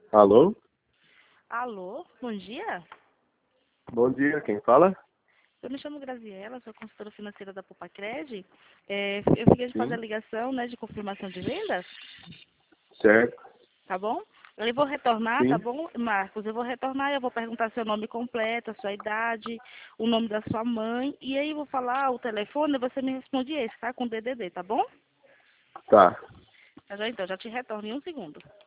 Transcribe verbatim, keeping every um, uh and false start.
Alô? Alô, bom dia. Bom dia, quem fala? Eu me chamo Graziela, sou consultora financeira da Popacred. É, eu fiquei de fazer a Sim, ligação, né, de confirmação de vendas, certo. tá bom? Eu vou retornar, tá Sim, bom, Marcos? Eu vou retornar e eu vou perguntar seu nome completo, a sua idade, o nome da sua mãe, e aí eu vou falar o telefone e você me responde esse, tá? Com D D D, tá bom? tá. Tá já então, já te retorno em um segundo.